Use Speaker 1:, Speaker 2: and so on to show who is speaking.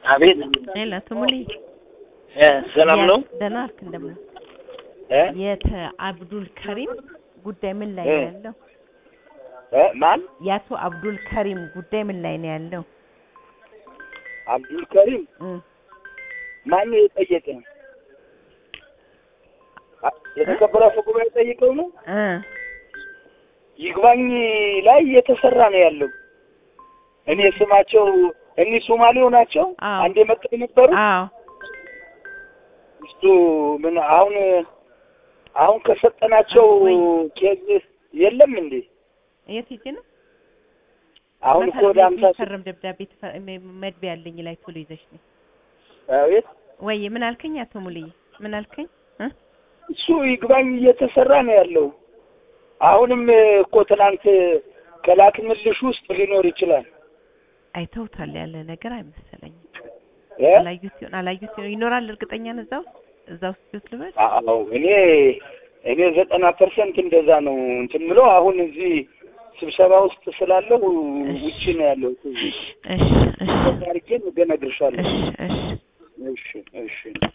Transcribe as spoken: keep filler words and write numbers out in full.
Speaker 1: አቤት
Speaker 2: ሌላ ተሙሊ
Speaker 1: እ ሰላም ነው
Speaker 2: ደህና አልክ እንደምን
Speaker 1: እ
Speaker 2: የተ አብዱል ከሪም ጉዳይ ምን ላይ ነው ያለው?
Speaker 1: እ ማን
Speaker 2: ያቶ አብዱል ከሪም ጉዳይ ምን ላይ ነው ያለው?
Speaker 1: አብዱል ከሪም
Speaker 2: እ
Speaker 1: ማን የጠየቀኝ? የተከበረ ፈቁባ የጠየቀው ነው
Speaker 2: እ
Speaker 1: ይግባኝ ላይ የተሰራ ነው ያለው። እኔ ስማቸው እኒ ሶማሌው ናቸው አንዴ መጥተው ነበሩ።
Speaker 2: አዎ
Speaker 1: እሱ ምን አሁን አሁን ከሰጠናቸው ኬዝ የለም እንዴ?
Speaker 2: የት ሂጂ ነው?
Speaker 1: አሁን እኮ ወደ አምሳ
Speaker 2: ፈርም ደብዳቤ መድቢያ ያለኝ ላይ ቶሎ ይዘሽ ነው።
Speaker 1: አቤት
Speaker 2: ወይ ምን አልከኝ? አቶ ሙልዬ ምን አልከኝ? እ
Speaker 1: እሱ ይግባኝ እየተሰራ ነው ያለው። አሁንም እኮ ትናንት ከላክንልሽ ውስጥ ሊኖር ይችላል።
Speaker 2: አይተውታል ያለ ነገር አይመሰለኝም።
Speaker 1: እ
Speaker 2: አላዩት አላዩት ይኖራል እርግጠኛ ነህ? እዛው እዛው ውስጥ ልበል?
Speaker 1: አዎ እኔ እኔ ዘጠና ፐርሰንት እንደዛ ነው እንትን ብሎ አሁን እዚህ ስብሰባ ውስጥ ስላለው ውጪ ነው ያለው። እሺ
Speaker 2: እሺ እሺ
Speaker 1: ታሪኬን ገና ድርሻለሁ።
Speaker 2: እሺ እሺ
Speaker 1: እሺ እሺ